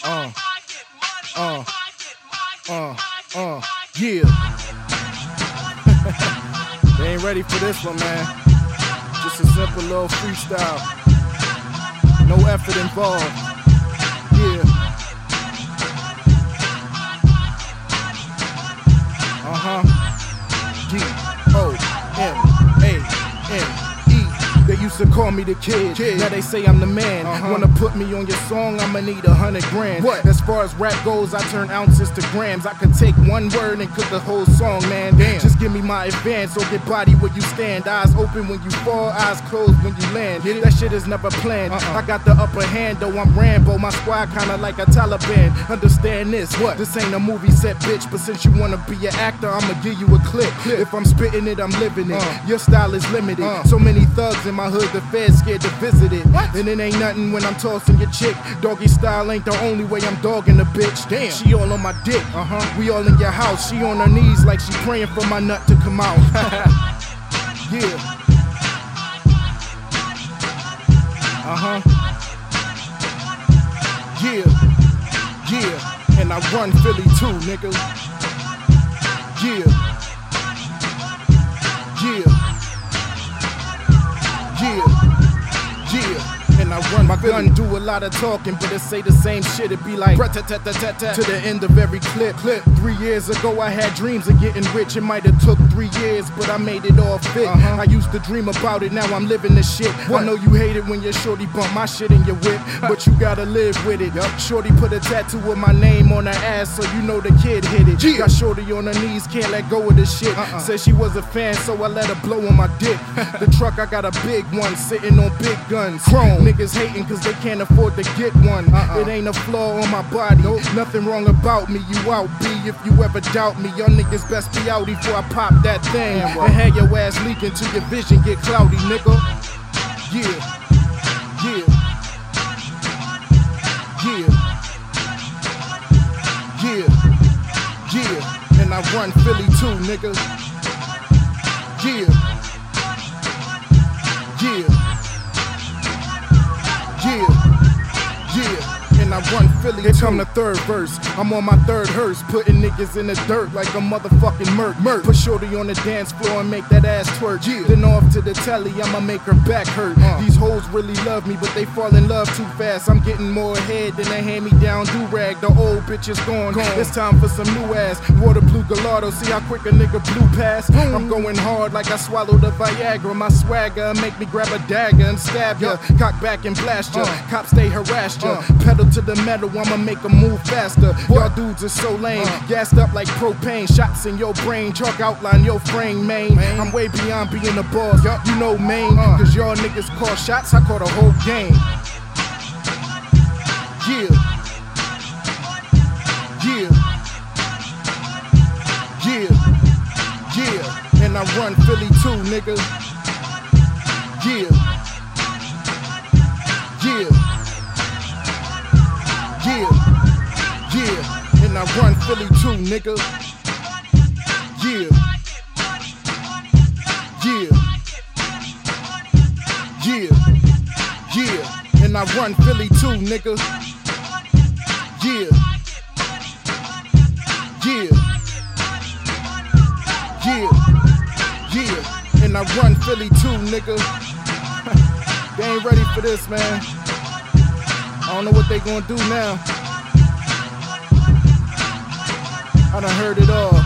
Yeah. They ain't ready for this one, man. Just a simple little freestyle. No effort involved. Yeah. D-O-M-A-N-E. They used to call me the kid. Now they say I'm the man. Wanna put me on your song, I'ma need 100 grand. What? As far as rap goes, I turn ounces to grams. I could take one word and cook the whole song, man. Damn. Just give me my advance or get body where you stand. Eyes open when you fall, eyes closed when you land. That shit is never planned. I got the upper hand though, I'm Rambo. My squad kinda like a Taliban. Understand this, what? This ain't a movie set, bitch. But since you wanna be an actor, I'ma give you a clip. If I'm spitting it, I'm living it. Your style is limited. So many thugs in my hood, the feds scared to visit it. What? And it ain't nothing when I'm tossing your chick. Doggy style ain't the only way I'm dogging a bitch. Damn. She all on my dick. We all in your house. She on her knees like she praying for my nut to come out. Yeah. Yeah. Yeah. And I run Philly too, nigga. Yeah. Yeah. And I run my gun, do a lot of talking, but it say the same shit. It be like to the end of every clip. 3 years ago I had dreams of getting rich. It might have took 3 years, but I made it all fit. I used to dream about it, now I'm living the shit. I know you hate it when your shorty bump my shit in your whip, but you gotta live with it. Shorty put a tattoo with my name on her ass, so you know the kid hit it. Got shorty on her knees, can't let go of the shit. Said she was a fan, so I let her blow on my dick. The truck, I got a big one, sitting on big guns. Chrome. Niggas hating cause they can't afford to get one. It ain't a flaw on my body. Nothing wrong about me, you out B. If you ever doubt me, y'all niggas best be out before I pop that thing. And have your ass leaking till your vision get cloudy, nigga. Yeah. Yeah. Yeah. Yeah. Yeah. And I run Philly too, nigga. Yeah. Yeah. And I run Philly. Here come the third verse. I'm on my third hearse, putting niggas in the dirt like a motherfucking murk. Put shorty on the dance floor and make that ass twerk. Then off to the telly, I'ma make her back hurt. These hoes really love me, but they fall in love too fast. I'm getting more head than a hand-me-down do-rag. The old bitch is gone. It's time for some new ass. Water blue Gallardo, see how quick a nigga blew past. I'm going hard like I swallowed a Viagra. My swagger make me grab a dagger and stab ya. Cock back and blast ya. Cops stay harassed ya. Pedal to the metal, I'ma make them move faster. Y'all dudes are so lame, gassed up like propane. Shots in your brain, chalk outline your frame, man. I'm way beyond being a boss, you know, man. Cause y'all niggas call shots, I call the whole game. Yeah. Yeah. Yeah. Yeah. And I run Philly too, nigga. Yeah. Yeah. Yeah, yeah, and I run Philly too, nigga. Yeah, yeah, yeah, yeah, and I run Philly too, nigga. Yeah, yeah, yeah, yeah, and I run Philly too, nigga. They ain't ready for this, man. I don't know what they gonna do now. I done heard it all.